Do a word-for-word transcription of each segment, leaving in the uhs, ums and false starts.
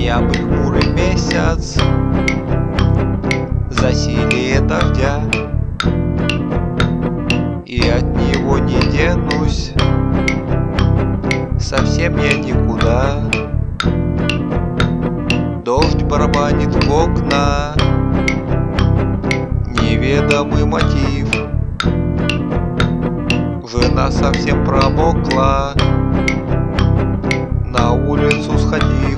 Ноябрь, хмурый месяц, засилие дождя, и от него не денусь, совсем я никуда. Дождь барабанит в окна, неведомый мотив. Жена совсем промокла, на улицу сходив.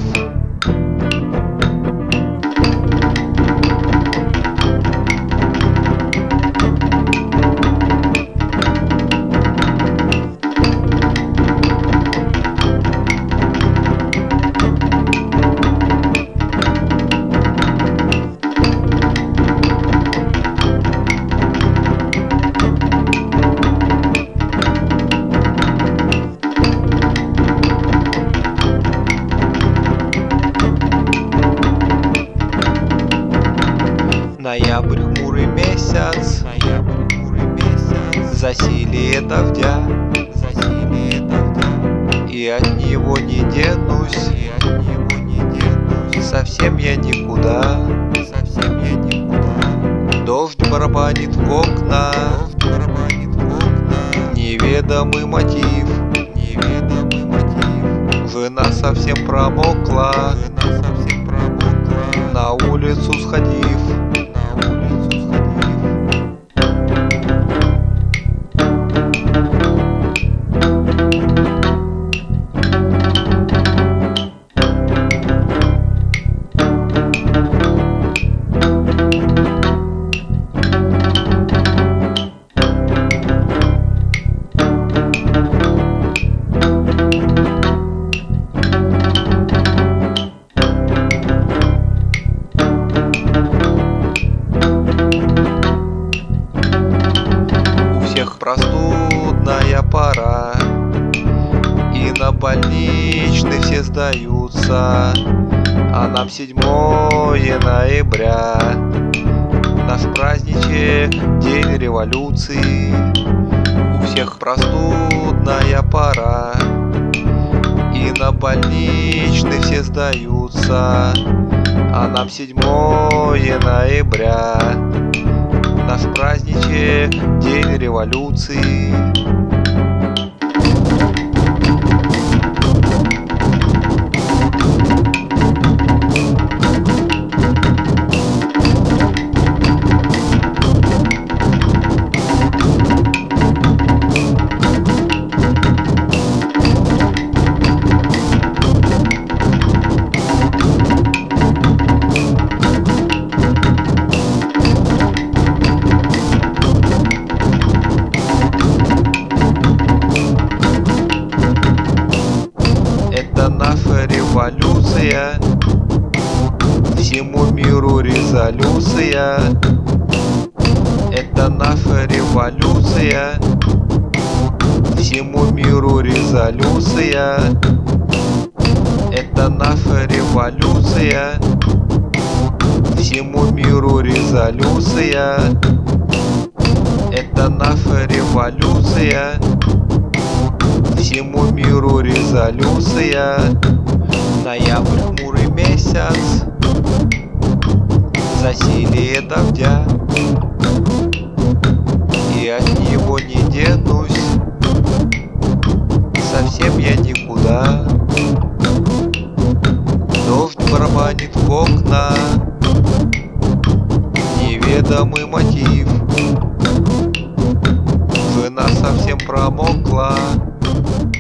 Ноябрь, хмурый месяц, Ноябрь, хмурый месяц, засилие дождя, засилие дождя, и от него не денусь, и от него не денусь, совсем я никуда, совсем я никуда. Дождь барабанит в окна, дождь барабанит в окна, неведомый мотив, неведомый мотив. Жена совсем промокла, жена совсем промокла, на улицу сходив. Простудная пора, и на больничный все сдаются, а нам седьмое ноября, наш праздничек, день революции. У всех простудная пора, и на больничный все сдаются, а нам седьмое ноября, наш праздничек, день революции. Это наша революция, всему миру резолюция. Это наша революция, всему миру резолюция. Это наша революция, всему миру резолюция. Это наша революция, всему миру резолюция. Ноябрь, хмурый месяц, засилие дождя, и от него не денусь, совсем я никуда. Дождь барабанит в окна, неведомый мотив. Жена совсем промокла,